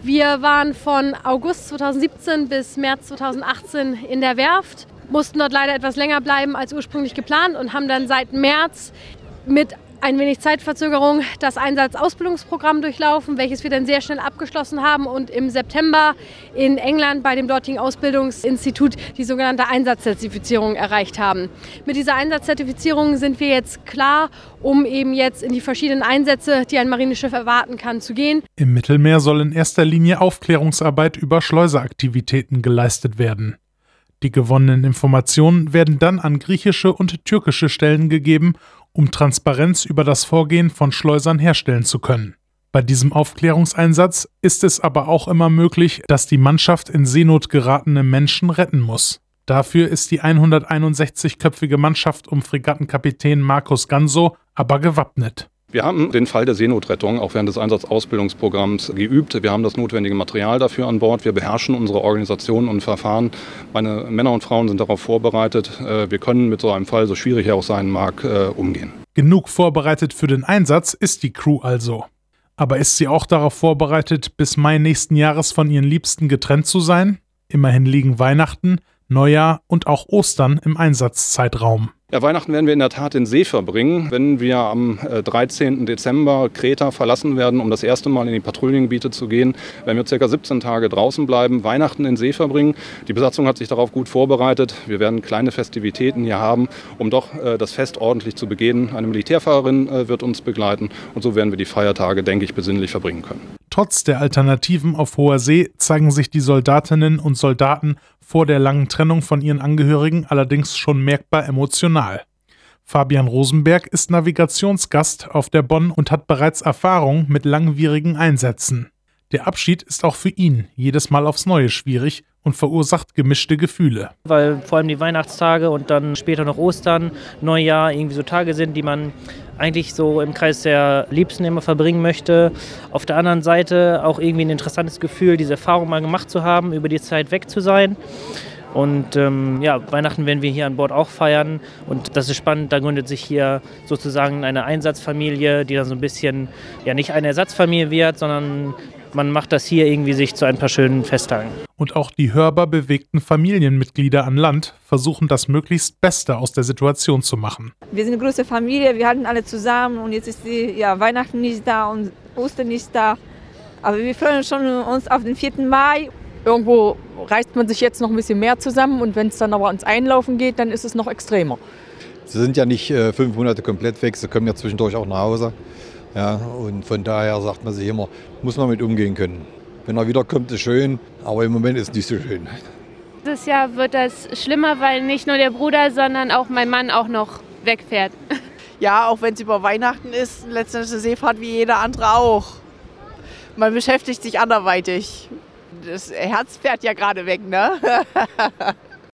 Wir waren von August 2017 bis März 2018 in der Werft, mussten dort leider etwas länger bleiben als ursprünglich geplant und haben dann seit März mit ein wenig Zeitverzögerung das Einsatzausbildungsprogramm durchlaufen, welches wir dann sehr schnell abgeschlossen haben und im September in England bei dem dortigen Ausbildungsinstitut die sogenannte Einsatzzertifizierung erreicht haben. Mit dieser Einsatzzertifizierung sind wir jetzt klar, um eben jetzt in die verschiedenen Einsätze, die ein Marineschiff erwarten kann, zu gehen. Im Mittelmeer soll in erster Linie Aufklärungsarbeit über Schleuseraktivitäten geleistet werden. Die gewonnenen Informationen werden dann an griechische und türkische Stellen gegeben, um Transparenz über das Vorgehen von Schleusern herstellen zu können. Bei diesem Aufklärungseinsatz ist es aber auch immer möglich, dass die Mannschaft in Seenot geratene Menschen retten muss. Dafür ist die 161-köpfige Mannschaft um Fregattenkapitän Markus Ganso aber gewappnet. Wir haben den Fall der Seenotrettung auch während des Einsatzausbildungsprogramms geübt. Wir haben das notwendige Material dafür an Bord. Wir beherrschen unsere Organisation und Verfahren. Meine Männer und Frauen sind darauf vorbereitet. Wir können mit so einem Fall, so schwierig er auch sein mag, umgehen. Genug vorbereitet für den Einsatz ist die Crew also. Aber ist sie auch darauf vorbereitet, bis Mai nächsten Jahres von ihren Liebsten getrennt zu sein? Immerhin liegen Weihnachten, Neujahr und auch Ostern im Einsatzzeitraum. Ja, Weihnachten werden wir in der Tat in See verbringen, wenn wir am 13. Dezember Kreta verlassen werden, um das erste Mal in die Patrouillengebiete zu gehen. Werden wir ca. 17 Tage draußen bleiben, Weihnachten in See verbringen. Die Besatzung hat sich darauf gut vorbereitet. Wir werden kleine Festivitäten hier haben, um doch das Fest ordentlich zu begehen. Eine Militärfahrerin wird uns begleiten und so werden wir die Feiertage, denke ich, besinnlich verbringen können. Trotz der Alternativen auf hoher See zeigen sich die Soldatinnen und Soldaten vor der langen Trennung von ihren Angehörigen allerdings schon merkbar emotional. Fabian Rosenberg ist Navigationsgast auf der Bonn und hat bereits Erfahrung mit langwierigen Einsätzen. Der Abschied ist auch für ihn jedes Mal aufs Neue schwierig und verursacht gemischte Gefühle. Weil vor allem die Weihnachtstage und dann später noch Ostern, Neujahr irgendwie so Tage sind, die man eigentlich so im Kreis der Liebsten immer verbringen möchte. Auf der anderen Seite auch irgendwie ein interessantes Gefühl, diese Erfahrung mal gemacht zu haben, über die Zeit weg zu sein. Und Weihnachten werden wir hier an Bord auch feiern und das ist spannend, da gründet sich hier sozusagen eine Einsatzfamilie, die dann so ein bisschen, ja nicht eine Ersatzfamilie wird, sondern man macht das hier irgendwie sich zu ein paar schönen Festtagen. Und auch die hörbar bewegten Familienmitglieder an Land versuchen das möglichst Beste aus der Situation zu machen. Wir sind eine große Familie, wir halten alle zusammen und jetzt ist Weihnachten nicht da und Ostern nicht da. Aber wir freuen uns schon auf den 4. Mai. Irgendwo reißt man sich jetzt noch ein bisschen mehr zusammen und wenn es dann aber ans Einlaufen geht, dann ist es noch extremer. Sie sind ja nicht 5 Monate komplett weg, sie kommen ja zwischendurch auch nach Hause. Ja, und von daher sagt man sich immer, muss man mit umgehen können. Wenn er wiederkommt, ist schön, aber im Moment ist es nicht so schön. Dieses Jahr wird das schlimmer, weil nicht nur der Bruder, sondern auch mein Mann auch noch wegfährt. Ja, auch wenn es über Weihnachten ist, letztendlich eine Seefahrt wie jeder andere auch. Man beschäftigt sich anderweitig. Das Herz fährt ja gerade weg, ne?